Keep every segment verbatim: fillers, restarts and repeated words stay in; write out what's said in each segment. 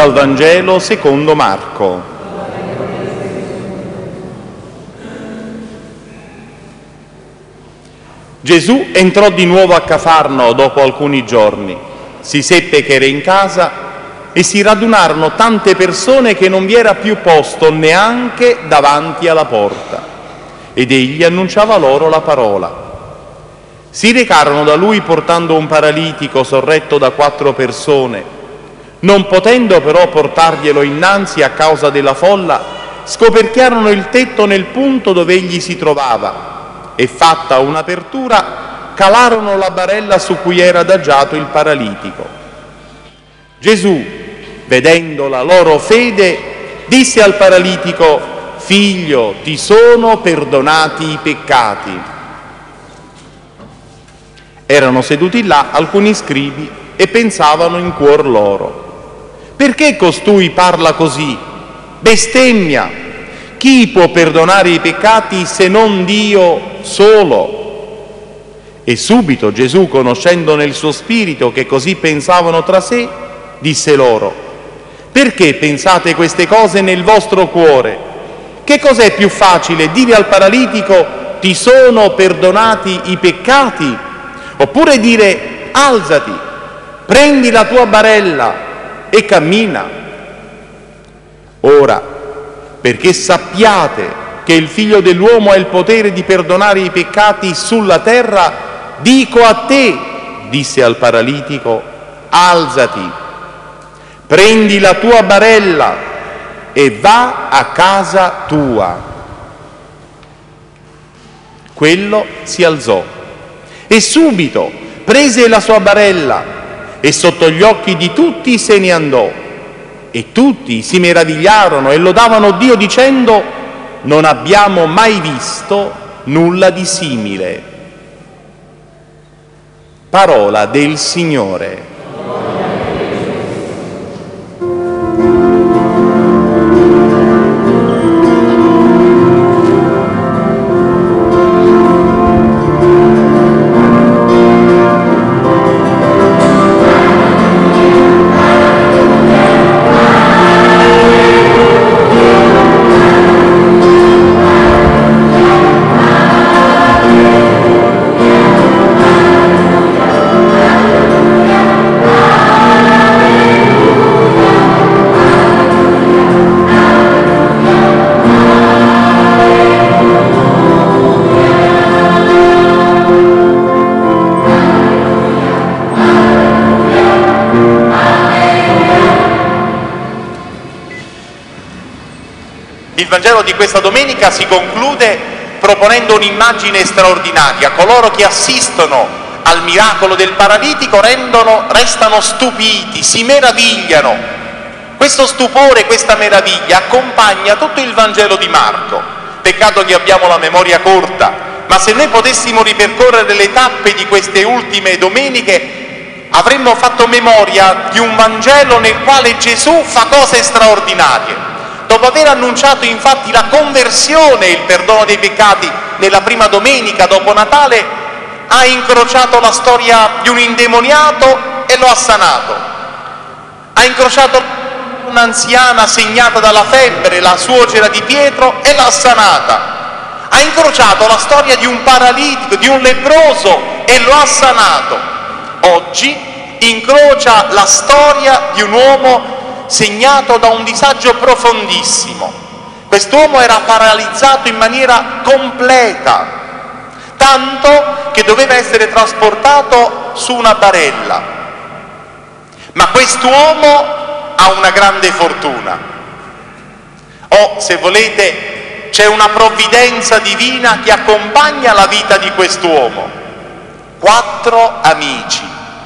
dal Vangelo secondo Marco. Gesù entrò di nuovo a Cafarnao dopo alcuni giorni. Si seppe che era in casa e si radunarono tante persone che non vi era più posto neanche davanti alla porta. Ed egli annunciava loro la parola. Si recarono da lui portando un paralitico sorretto da quattro persone. Non potendo però portarglielo innanzi a causa della folla, scoperchiarono il tetto nel punto dove egli si trovava e, fatta un'apertura, calarono la barella su cui era adagiato il paralitico. Gesù, vedendo la loro fede, disse al paralitico: «Figlio, ti sono perdonati i peccati». Erano seduti là alcuni scribi e pensavano in cuor loro: «Perché costui parla così? Bestemmia! Chi può perdonare i peccati se non Dio solo?» E subito Gesù, conoscendo nel suo spirito che così pensavano tra sé, disse loro: «Perché pensate queste cose nel vostro cuore? Che cos'è più facile, dire al paralitico: ti sono perdonati i peccati? Oppure dire: alzati, prendi la tua barella e cammina? Ora, perché sappiate che il Figlio dell'uomo ha il potere di perdonare i peccati sulla terra, dico a te», disse al paralitico: «alzati, prendi la tua barella e va a casa tua». Quello si alzò e subito prese la sua barella e sotto gli occhi di tutti se ne andò. E tutti si meravigliarono e lodavano Dio dicendo: «Non abbiamo mai visto nulla di simile». Parola del Signore. Il Vangelo di questa domenica si conclude proponendo un'immagine straordinaria. Coloro che assistono al miracolo del paralitico rendono, restano stupiti, si meravigliano. Questo stupore, questa meraviglia accompagna tutto il Vangelo di Marco. Peccato che abbiamo la memoria corta, ma se noi potessimo ripercorrere le tappe di queste ultime domeniche, avremmo fatto memoria di un Vangelo nel quale Gesù fa cose straordinarie. Dopo aver annunciato infatti la conversione e il perdono dei peccati nella prima domenica dopo Natale, ha incrociato la storia di un indemoniato e lo ha sanato. Ha incrociato un'anziana segnata dalla febbre, la suocera di Pietro, e l'ha sanata. Ha incrociato la storia di un paralitico, di un lebbroso, e lo ha sanato. Oggi incrocia la storia di un uomo segnato da un disagio profondissimo. Quest'uomo era paralizzato in maniera completa, tanto che doveva essere trasportato su una barella. Ma quest'uomo ha una grande fortuna, o se volete c'è una provvidenza divina che accompagna la vita di quest'uomo. Quattro amici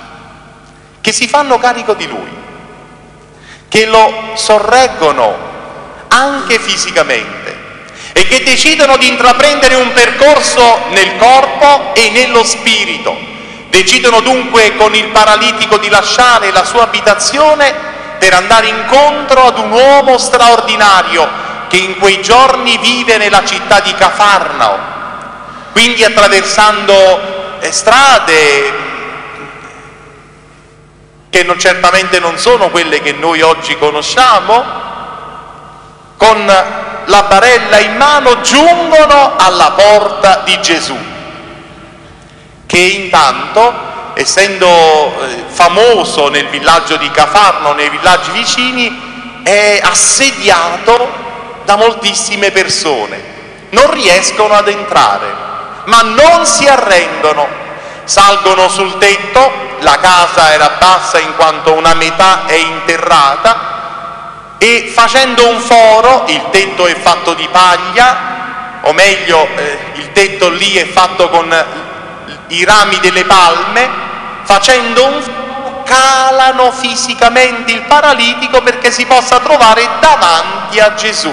che si fanno carico di lui, che lo sorreggono anche fisicamente e che decidono di intraprendere un percorso nel corpo e nello spirito. Decidono dunque con il paralitico di lasciare la sua abitazione per andare incontro ad un uomo straordinario che in quei giorni vive nella città di Cafarnao. Quindi attraversando strade, che non, certamente non sono quelle che noi oggi conosciamo, con la barella in mano giungono alla porta di Gesù, che intanto, essendo eh, famoso nel villaggio di Cafarno, nei villaggi vicini, è assediato da moltissime persone. Non riescono ad entrare, ma non si arrendono. Salgono sul tetto, la casa era bassa in quanto una metà è interrata, e facendo un foro, il tetto è fatto di paglia, o meglio eh, il tetto lì è fatto con i rami delle palme, facendo un foro calano fisicamente il paralitico perché si possa trovare davanti a Gesù.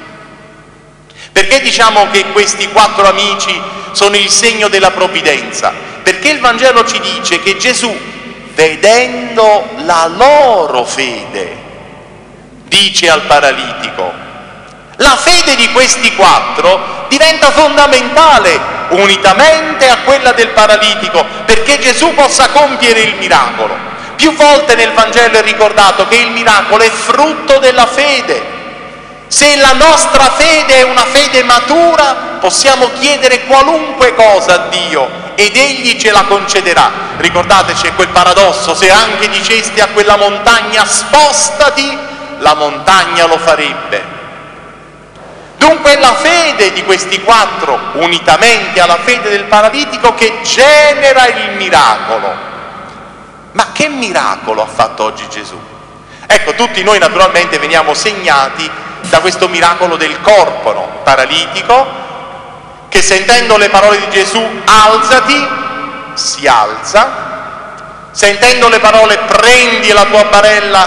Perché diciamo che questi quattro amici sono il segno della provvidenza? Perché il Vangelo ci dice che Gesù, vedendo la loro fede, dice al paralitico, la fede di questi quattro diventa fondamentale unitamente a quella del paralitico perché Gesù possa compiere il miracolo. Più volte nel Vangelo è ricordato che il miracolo è frutto della fede. Se la nostra fede è una fede matura, possiamo chiedere qualunque cosa a Dio ed Egli ce la concederà. Ricordate, c'è quel paradosso: se anche diceste a quella montagna spostati, la montagna lo farebbe. Dunque è la fede di questi quattro, unitamente alla fede del paralitico, che genera il miracolo. Ma che miracolo ha fatto oggi Gesù? Ecco, tutti noi naturalmente veniamo segnati da questo miracolo del corpo, no? Paralitico, che sentendo le parole di Gesù, alzati, si alza, sentendo le parole prendi la tua barella,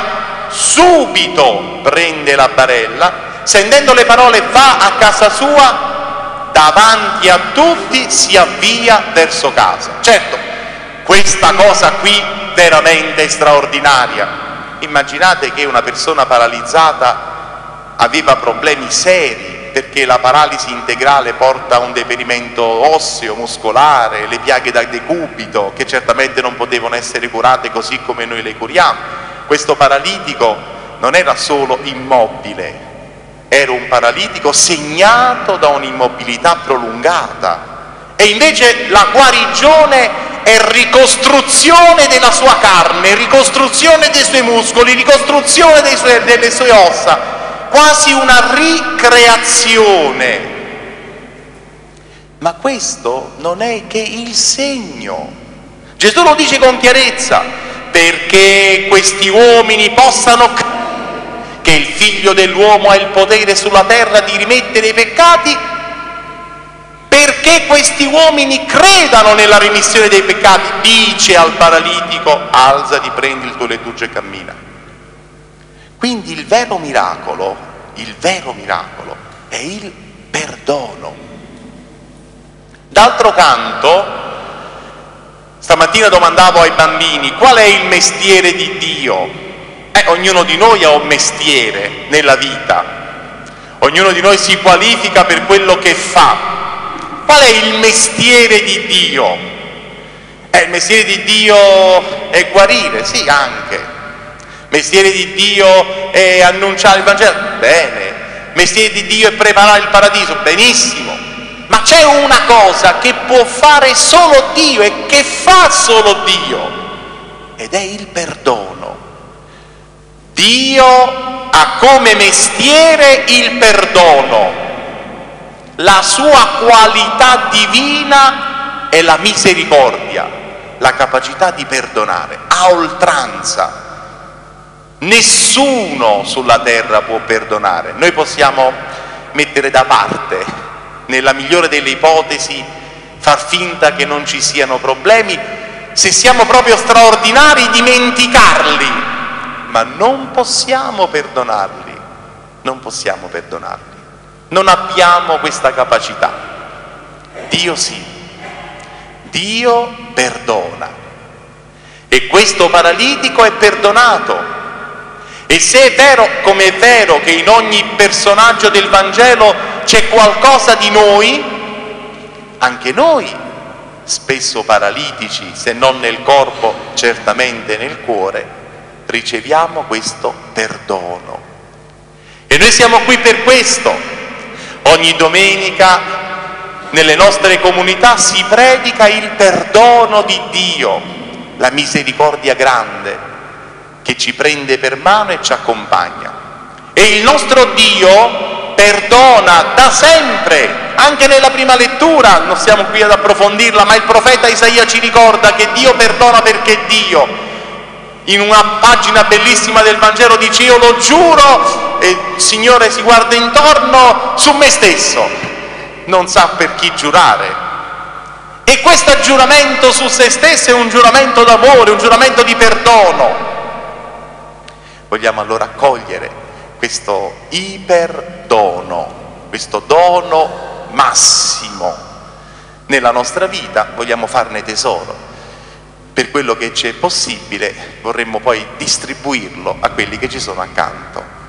subito prende la barella, sentendo le parole va a casa sua, davanti a tutti si avvia verso casa. Certo, questa cosa qui veramente straordinaria. Immaginate che una persona paralizzata aveva problemi seri, perché la paralisi integrale porta a un deperimento osseo, muscolare, le piaghe da decubito, che certamente non potevano essere curate così come noi le curiamo. Questo paralitico non era solo immobile, era un paralitico segnato da un'immobilità prolungata. E invece la guarigione è ricostruzione della sua carne, ricostruzione dei suoi muscoli, ricostruzione dei suoi, delle sue ossa, quasi una ricreazione. Ma questo non è che il segno. Gesù lo dice con chiarezza, perché questi uomini possano credere che il Figlio dell'uomo ha il potere sulla terra di rimettere i peccati, perché questi uomini credano nella remissione dei peccati, dice al paralitico, alzati, prendi il tuo lettuccio e cammina. Quindi il vero miracolo, il vero miracolo è il perdono. D'altro canto, stamattina domandavo ai bambini qual è il mestiere di Dio. Eh, ognuno di noi ha un mestiere nella vita, ognuno di noi si qualifica per quello che fa. Qual è il mestiere di Dio? Eh, il mestiere di Dio è guarire, sì, anche. Il mestiere di Dio è annunciare il Vangelo, bene. Il mestiere di Dio è preparare il paradiso, benissimo. Ma c'è una cosa che può fare solo Dio e che fa solo Dio, ed è il perdono. Dio ha come mestiere il perdono. La sua qualità divina è la misericordia, la capacità di perdonare a oltranza. Nessuno sulla terra può perdonare. Noi possiamo mettere da parte, nella migliore delle ipotesi, far finta che non ci siano problemi, se siamo proprio straordinari dimenticarli, ma non possiamo perdonarli, non possiamo perdonarli. Non abbiamo questa capacità. Dio sì, Dio perdona. E questo paralitico è perdonato. E se è vero, come è vero che in ogni personaggio del Vangelo c'è qualcosa di noi, anche noi spesso paralitici, se non nel corpo, certamente nel cuore, riceviamo questo perdono. E noi siamo qui per questo. Ogni domenica nelle nostre comunità si predica il perdono di Dio, la misericordia grande che ci prende per mano e ci accompagna. E il nostro Dio perdona da sempre, anche nella prima lettura, non stiamo qui ad approfondirla, ma il profeta Isaia ci ricorda che Dio perdona perché Dio, in una pagina bellissima del Vangelo, dice: io lo giuro, e il Signore si guarda intorno, su me stesso, non sa per chi giurare. E questo giuramento su se stesso è un giuramento d'amore, un giuramento di perdono. Vogliamo allora accogliere questo iperdono, questo dono massimo nella nostra vita, vogliamo farne tesoro. Per quello che ci è possibile vorremmo poi distribuirlo a quelli che ci sono accanto.